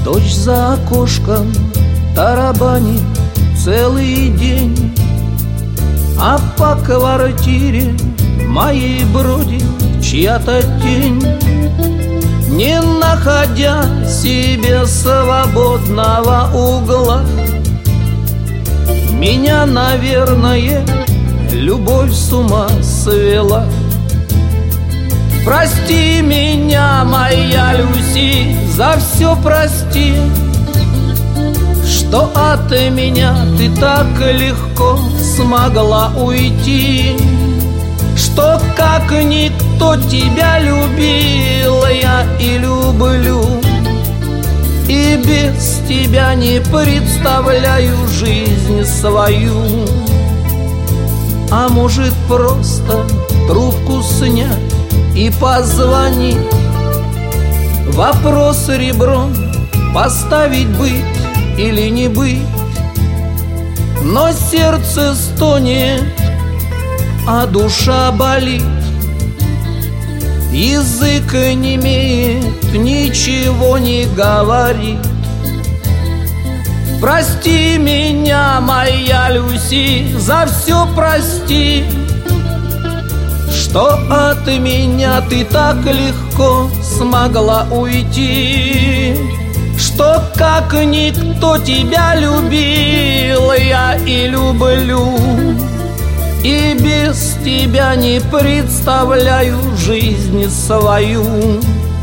Дождь за окошком тарабанит целый день, а по квартире моей бродит чья-то тень. Не находя себе свободного угла, меня, наверное, любовь с ума свела. Прости меня, моя Люси, за все прости, что от меня ты так легко смогла уйти, что как никто тебя любила я и люблю, и без тебя не представляю жизнь свою. А может просто трубку снять и позвонить, вопрос ребром поставить, быть или не быть. Но сердце стонет, а душа болит, язык немеет, ничего не говорит. Прости меня, моя Люси, за все прости, что от меня ты так легко смогла уйти, что как никто тебя любил я и люблю, и без тебя не представляю жизнь свою.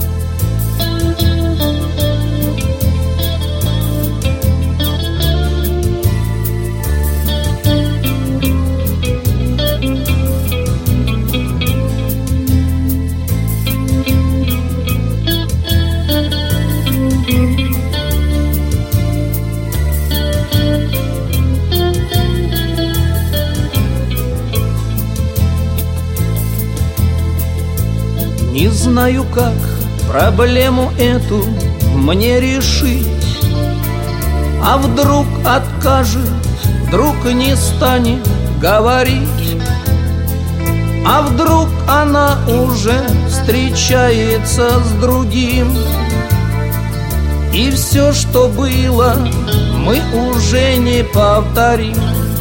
Не знаю, как проблему эту мне решить. А вдруг откажет, вдруг не станет говорить, а вдруг она уже встречается с другим, и все, что было, мы уже не повторим.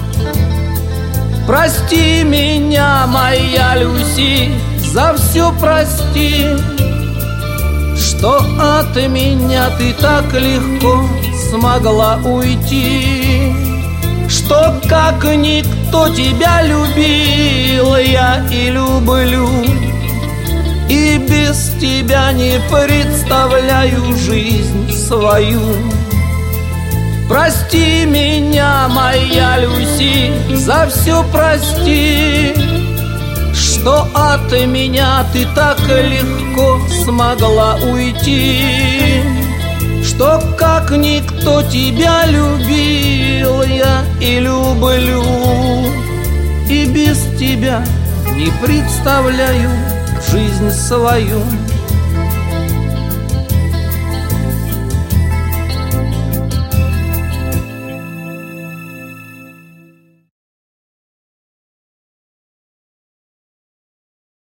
Прости меня, моя Люси, за все прости, что от меня ты так легко смогла уйти, что как никто тебя любил я и люблю, и без тебя не представляю жизнь свою. Прости меня, моя Люси, за все прости, что от меня ты так легко смогла уйти, что как никто тебя любил я и люблю, и без тебя не представляю жизнь свою.